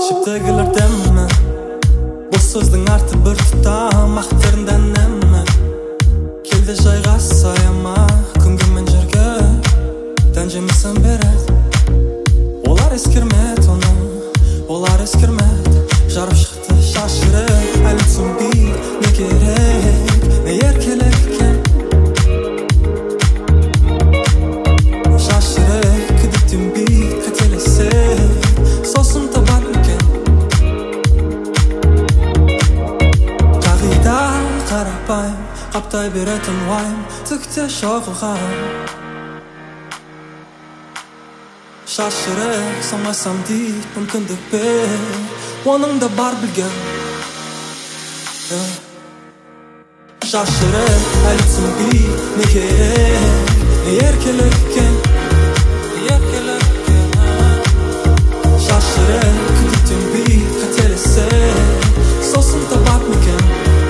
Шептегілер дәмі бұл сөздің арты бір тұтам ақтарында нәмі келді жайға саяма күнгі мен жерге дән жемесін береді олар ескермеді оны олар ескермеді жарып шықты шашырып әлі түсінбей не керек не еркелік екен шашырып күдіктенбей қателеседі сосын табады екен қағида қарапайым қаптай беретін уайым түкте шоқылған шашырып самасам дейді мүмкіндік бер оның да бар білген шашырып әлі түсінбей не керек не еркелік екен шашырып күдіктенбей қателеседі сосын табады екен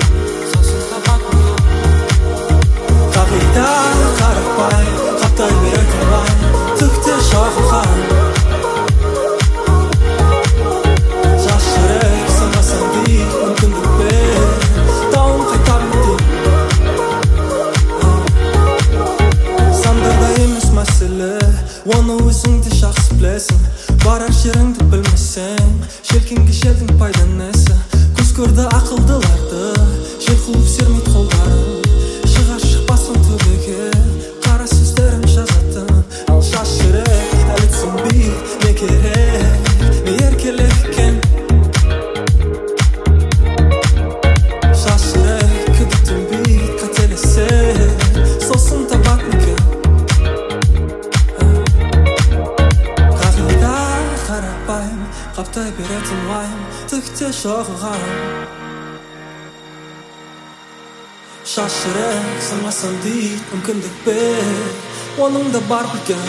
қағида қарапайым қаптай беретін уайым түкте шоқылған шашырып санасам дейді мүмкіндік бер дауым қайтарып сандарда емес мәселе оны өзің де жақсы білесің барар жеріңді білмесең желкенге желдің пайда несі көз көрді ақылдыларды жел қылып сермейді қолдарын шығар шықпасын төбеге қара сөздерін жазатын ал шашырып әлі түсінбей не керек не еркелік екен шашырып күдіктенбей қателеседі сосын табады екен қағида қарапайым қаптай беретін уайым түкте шоқылған шашырып санасам дейді мүмкіндік бер оның да бар білген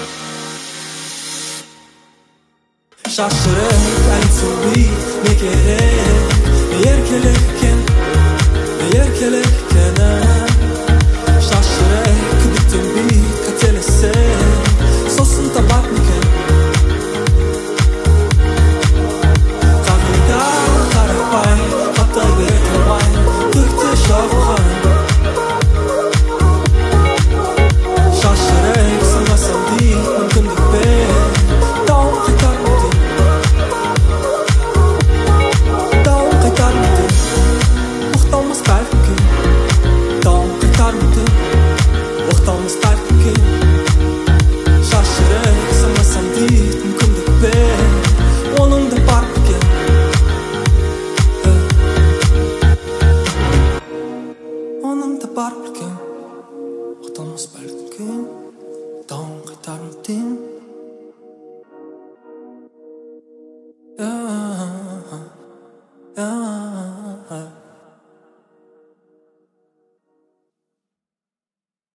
шашырып әлі түсінбей не керек не еркелік екен не еркелік екен шашырып күдіктенбей қателеседі сосын табады екен қағида қарапайым қаптай беретін уайым түкте шоқылған шашырып санасам дейді мүмкіндік бер дауым қайтарып дауым қайтарып оқталмас бәлкім дауым қайтарып оқталмас бәлкім шашырып санасам дейді мүмкіндік бер оның да бар білген оның да бар білген